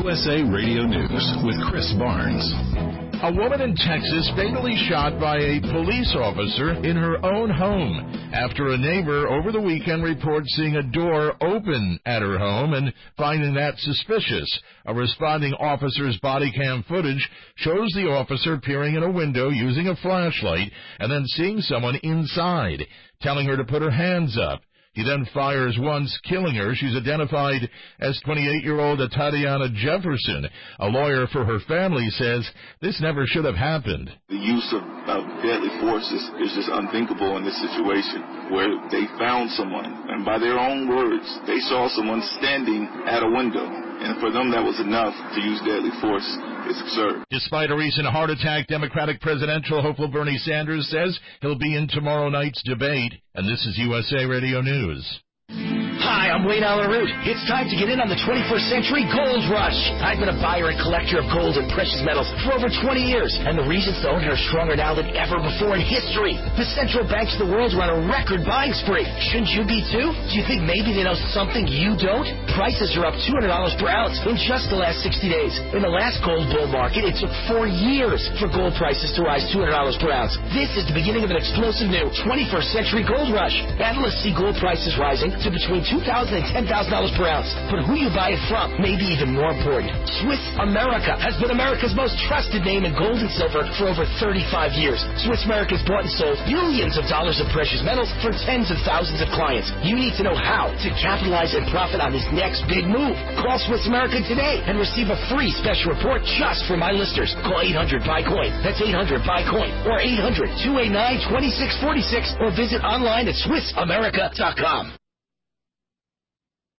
USA Radio News with Chris Barnes. A woman in Texas fatally shot by a police officer in her own home after a neighbor over the weekend reports seeing a door open at her home and finding that suspicious. A responding officer's body cam footage shows the officer peering in a window using a flashlight and then seeing someone inside, telling her to put her hands up. He then fires once, killing her. She's identified as 28-year-old Tatiana Jefferson. A lawyer for her family says this never should have happened. The use of deadly force is just unthinkable in this situation where they found someone, and by their own words, they saw someone standing at a window. And for them, that was enough to use deadly force. It's absurd. Despite a recent heart attack, Democratic presidential hopeful Bernie Sanders says he'll be in tomorrow night's debate. And this is USA Radio News. Hi, I'm Wayne Allen Root. It's time to get in on the 21st century gold rush. I've been a buyer and collector of gold and precious metals for over 20 years, and the reasons to own it are stronger now than ever before in history. The central banks of the world are on a record buying spree. Shouldn't you be too? Do you think maybe they know something you don't? Prices are up $200 per ounce in just the last 60 days. In the last gold bull market, it took 4 years for gold prices to rise $200 per ounce. This is the beginning of an explosive new 21st century gold rush. Analysts see gold prices rising to between $2,000 and $10,000 per ounce. But who you buy it from may be even more important. Swiss America has been America's most trusted name in gold and silver for over 35 years. Swiss America's bought and sold billions of dollars of precious metals for tens of thousands of clients. You need to know how to capitalize and profit on this next big move. Call Swiss America today and receive a free special report just for my listeners. Call 800-BUY-COIN. That's 800-BUY-COIN. Or 800-289-2646. Or visit online at SwissAmerica.com.